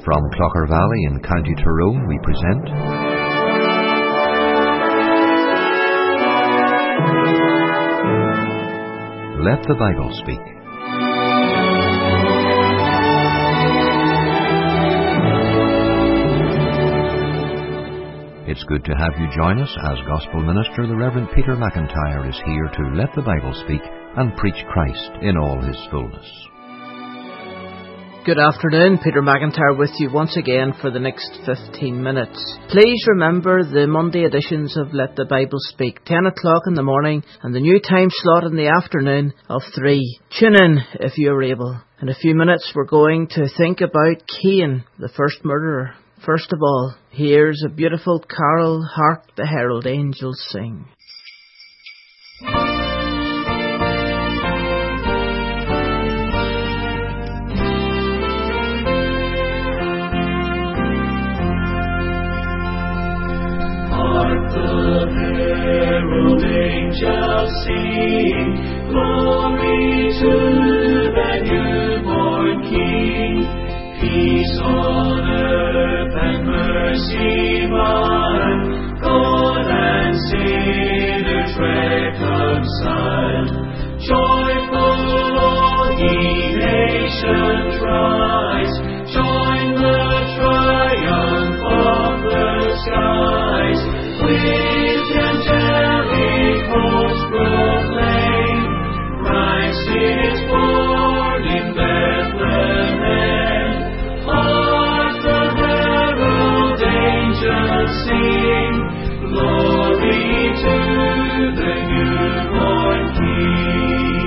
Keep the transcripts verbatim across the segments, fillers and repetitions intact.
From Clocher Valley in County Tyrone we present Let the Bible Speak. It's good to have you join us as Gospel Minister the Reverend Peter McIntyre is here to let the Bible speak and preach Christ in all his fullness. Good afternoon, Peter McIntyre with you once again for the next fifteen minutes. Please remember the Monday editions of Let the Bible Speak, ten o'clock in the morning and the new time slot in the afternoon of three. Tune in if you're able. In a few minutes we're going to think about Cain, the first murderer. First of all, here's a beautiful carol, Hark the Herald Angels Sing. The herald angels sing, glory to the newborn King. Peace on earth and mercy won, God and sinners reconciled. Joyful all ye nations rise, join the triumph of the skies. With angelic hosts proclaim, Christ is born in Bethlehem. Hark the herald angels sing, glory to the newborn King.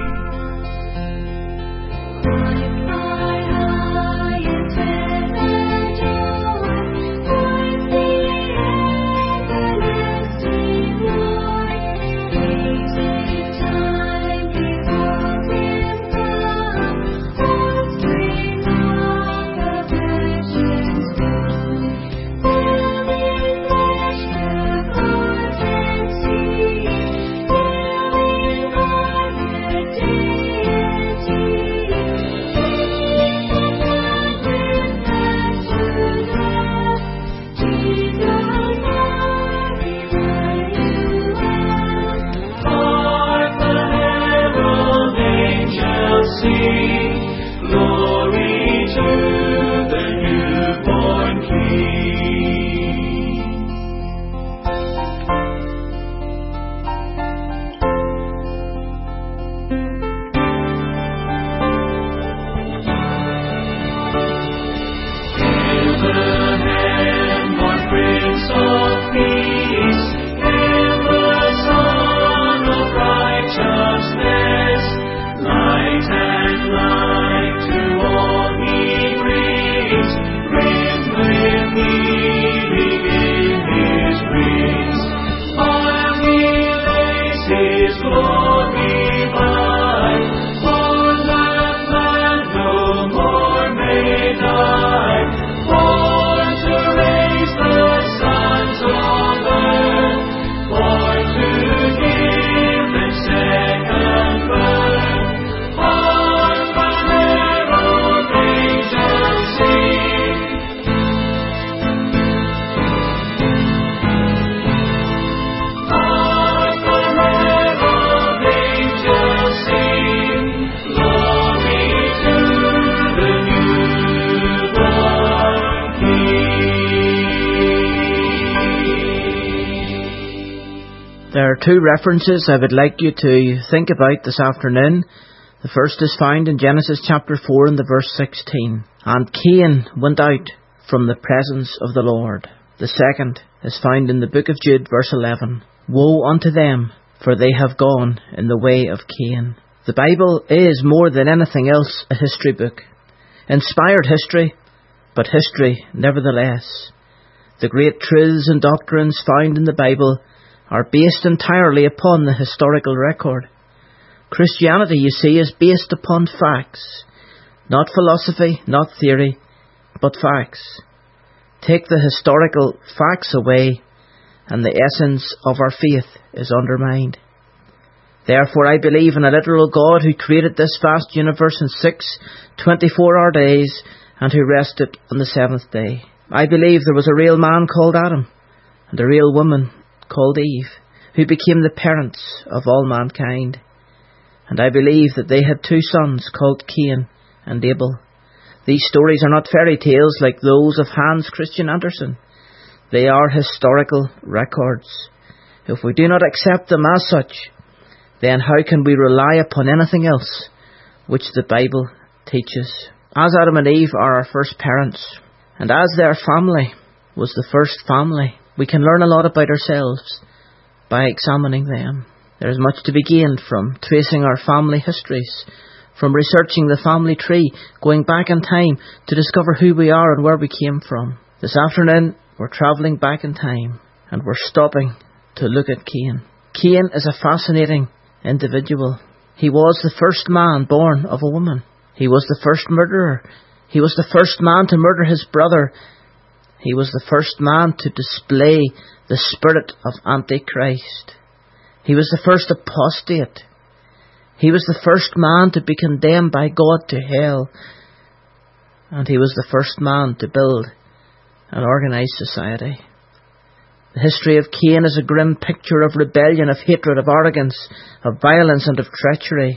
There are two references I would like you to think about this afternoon. The first is found in Genesis chapter four and the verse sixteen. And Cain went out from the presence of the Lord. The second is found in the book of Jude, verse eleven. Woe unto them, for they have gone in the way of Cain. The Bible is more than anything else a history book. Inspired history, but history nevertheless. The great truths and doctrines found in the Bible are based entirely upon the historical record. Christianity, you see, is based upon facts. Not philosophy, not theory, but facts. Take the historical facts away, and the essence of our faith is undermined. Therefore I believe in a literal God who created this vast universe in six twenty-four hour days and who rested on the seventh day. I believe there was a real man called Adam, and a real woman called Eve, who became the parents of all mankind. And I believe that they had two sons called Cain and Abel. These stories are not fairy tales like those of Hans Christian Andersen. They are historical records. If we do not accept them as such, then how can we rely upon anything else which the Bible teaches? As Adam and Eve are our first parents, and as their family was the first family, we can learn a lot about ourselves by examining them. There is much to be gained from tracing our family histories, from researching the family tree, going back in time to discover who we are and where we came from. This afternoon, we're travelling back in time, and we're stopping to look at Cain. Cain is a fascinating individual. He was the first man born of a woman. He was the first murderer. He was the first man to murder his brother. He was the first man to display the spirit of Antichrist. He was the first apostate. He was the first man to be condemned by God to hell. And he was the first man to build an organised society. The history of Cain is a grim picture of rebellion, of hatred, of arrogance, of violence and of treachery.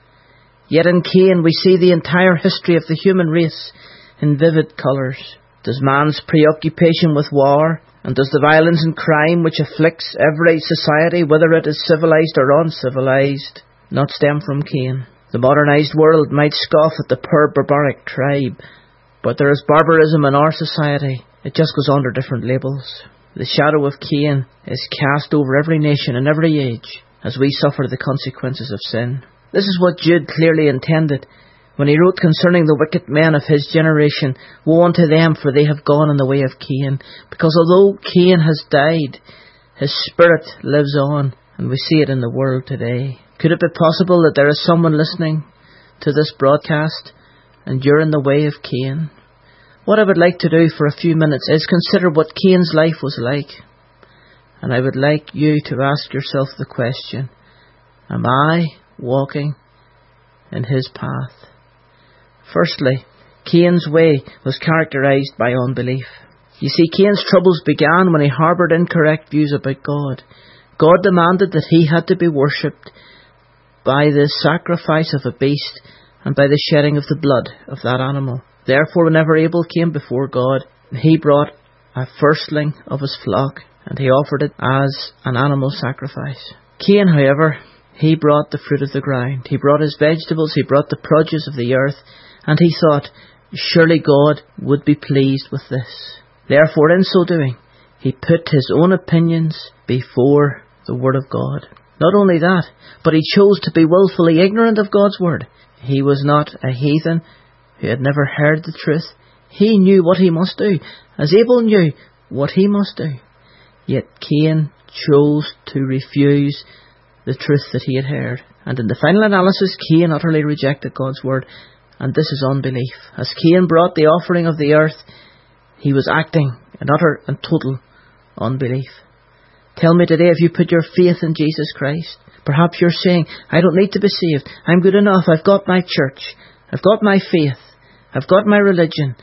Yet in Cain we see the entire history of the human race in vivid colours. Does man's preoccupation with war, and does the violence and crime which afflicts every society, whether it is civilised or uncivilised, not stem from Cain? The modernised world might scoff at the poor barbaric tribe, but there is barbarism in our society. It just goes under different labels. The shadow of Cain is cast over every nation and every age as we suffer the consequences of sin. This is what Jude clearly intended when he wrote concerning the wicked men of his generation, "Woe unto them, for they have gone in the way of Cain." Because although Cain has died, his spirit lives on, and we see it in the world today. Could it be possible that there is someone listening to this broadcast and you're in the way of Cain? What I would like to do for a few minutes is consider what Cain's life was like. And I would like you to ask yourself the question, am I walking in his path? Firstly, Cain's way was characterised by unbelief. You see, Cain's troubles began when he harboured incorrect views about God. God demanded that he had to be worshipped by the sacrifice of a beast and by the shedding of the blood of that animal. Therefore, whenever Abel came before God, he brought a firstling of his flock, and he offered it as an animal sacrifice. Cain, however, he brought the fruit of the ground. He brought his vegetables, he brought the produce of the earth, and he thought, surely God would be pleased with this. Therefore, in so doing, he put his own opinions before the word of God. Not only that, but he chose to be willfully ignorant of God's word. He was not a heathen who had never heard the truth. He knew what he must do, as Abel knew what he must do. Yet Cain chose to refuse the truth that he had heard. And in the final analysis, Cain utterly rejected God's word. And this is unbelief. As Cain brought the offering of the earth, he was acting in utter and total unbelief. Tell me today, if you put your faith in Jesus Christ, perhaps you're saying, I don't need to be saved. I'm good enough. I've got my church. I've got my faith. I've got my religion.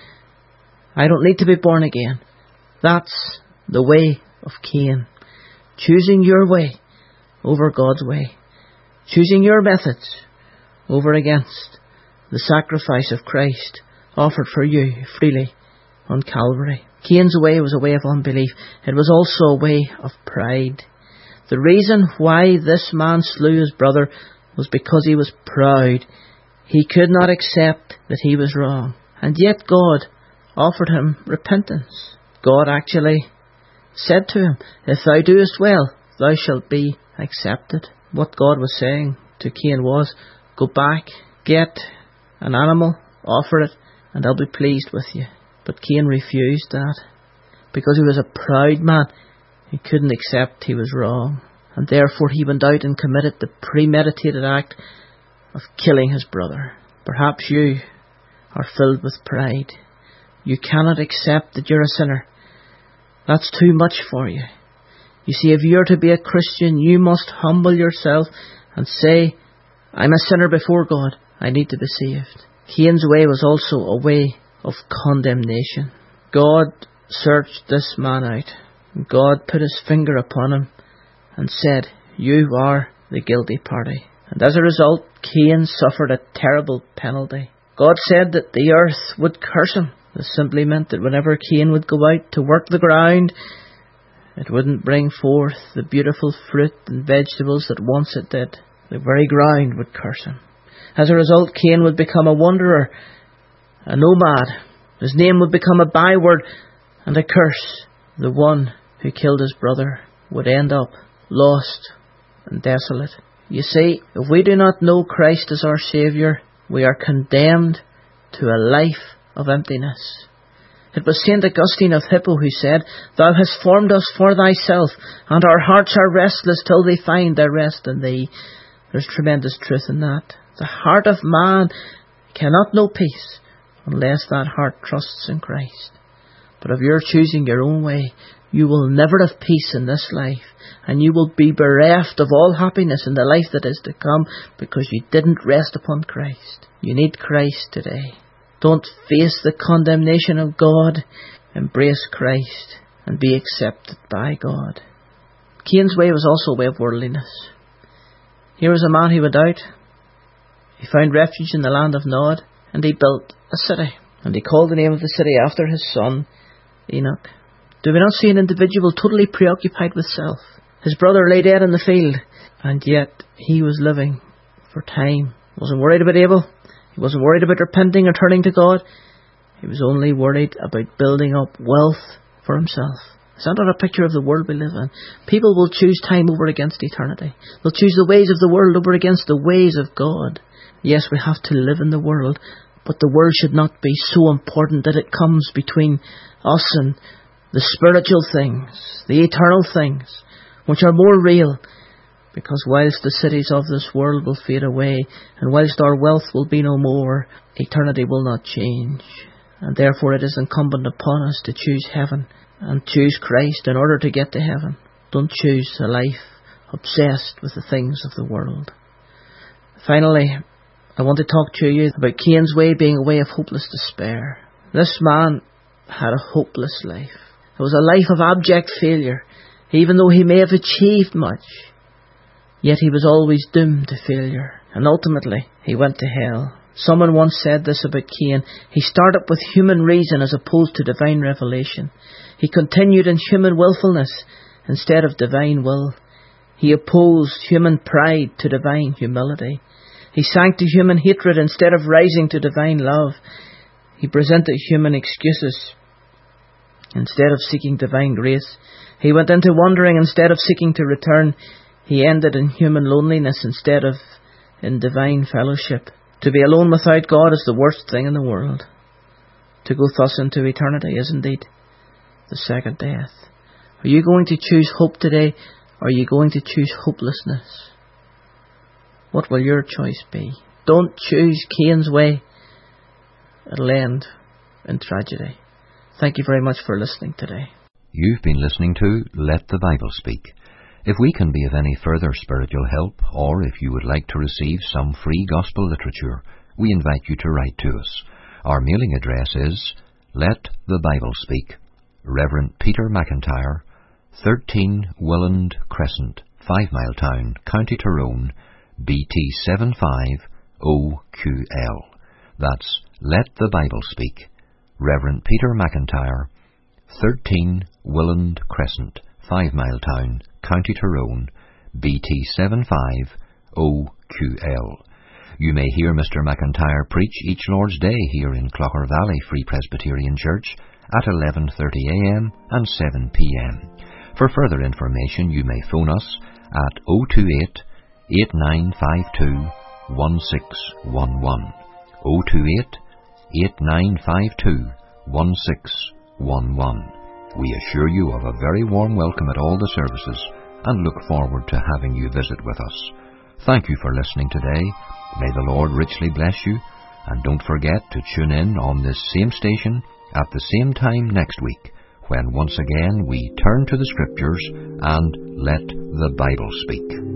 I don't need to be born again. That's the way of Cain. Choosing your way over God's way. Choosing your methods over against the sacrifice of Christ offered for you freely on Calvary. Cain's way was a way of unbelief. It was also a way of pride. The reason why this man slew his brother was because he was proud. He could not accept that he was wrong. And yet God offered him repentance. God actually said to him, if thou doest well, thou shalt be accepted. What God was saying to Cain was, go back, get an animal, offer it, and I'll be pleased with you. But Cain refused that because he was a proud man. He couldn't accept he was wrong. And therefore he went out and committed the premeditated act of killing his brother. Perhaps you are filled with pride. You cannot accept that you're a sinner. That's too much for you. You see, if you're to be a Christian, you must humble yourself and say, I'm a sinner before God. I need to be saved. Cain's way was also a way of condemnation. God searched this man out. God put his finger upon him and said, you are the guilty party. And as a result, Cain suffered a terrible penalty. God said that the earth would curse him. This simply meant that whenever Cain would go out to work the ground, it wouldn't bring forth the beautiful fruit and vegetables that once it did. The very ground would curse him. As a result, Cain would become a wanderer, a nomad. His name would become a byword and a curse. The one who killed his brother would end up lost and desolate. You see, if we do not know Christ as our Saviour, we are condemned to a life of emptiness. It was Saint Augustine of Hippo who said, thou hast formed us for thyself, and our hearts are restless till they find their rest in thee. There's tremendous truth in that. The heart of man cannot know peace unless that heart trusts in Christ. But if you're choosing your own way, you will never have peace in this life, and you will be bereft of all happiness in the life that is to come because you didn't rest upon Christ. You need Christ today. Don't face the condemnation of God. Embrace Christ and be accepted by God. Cain's way was also a way of worldliness. Here was a man who went out. He found refuge in the land of Nod, and he built a city. And he called the name of the city after his son, Enoch. Do we not see an individual totally preoccupied with self? His brother lay dead in the field, and yet he was living for time. He wasn't worried about Abel. He wasn't worried about repenting or turning to God. He was only worried about building up wealth for himself. Is that not a picture of the world we live in? People will choose time over against eternity. They'll choose the ways of the world over against the ways of God. Yes, we have to live in the world, but the world should not be so important that it comes between us and the spiritual things, the eternal things, which are more real. Because whilst the cities of this world will fade away, and whilst our wealth will be no more, eternity will not change. And therefore it is incumbent upon us to choose heaven and choose Christ in order to get to heaven. Don't choose a life obsessed with the things of the world. Finally, I want to talk to you about Cain's way being a way of hopeless despair. This man had a hopeless life. It was a life of abject failure. Even though he may have achieved much, yet he was always doomed to failure. And ultimately, he went to hell. Someone once said this about Cain. He started with human reason as opposed to divine revelation. He continued in human willfulness instead of divine will. He opposed human pride to divine humility. He sank to human hatred instead of rising to divine love. He presented human excuses instead of seeking divine grace. He went into wandering instead of seeking to return. He ended in human loneliness instead of in divine fellowship. To be alone without God is the worst thing in the world. To go thus into eternity is indeed the second death. Are you going to choose hope today, or are you going to choose hopelessness? What will your choice be? Don't choose Cain's way. It'll end in tragedy. Thank you very much for listening today. You've been listening to Let the Bible Speak. If we can be of any further spiritual help, or if you would like to receive some free gospel literature, we invite you to write to us. Our mailing address is Let the Bible Speak, Reverend Peter McIntyre, thirteen Willand Crescent, Five Mile Town, County Tyrone, B T seven five O Q L. That's Let the Bible Speak, Reverend Peter McIntyre, thirteen Willand Crescent, Five Mile Town, County Tyrone, B T seven five O Q L. You may hear Mister McIntyre preach each Lord's Day here in Clocher Valley Free Presbyterian Church at eleven thirty a m and seven p m. For further information, you may phone us at oh two eight, eight nine five two, one six one one. oh two eight, eight nine five two, one six one one. We assure you of a very warm welcome at all the services and look forward to having you visit with us. Thank you for listening today. May the Lord richly bless you, and don't forget to tune in on this same station at the same time next week, when once again we turn to the Scriptures and let the Bible speak.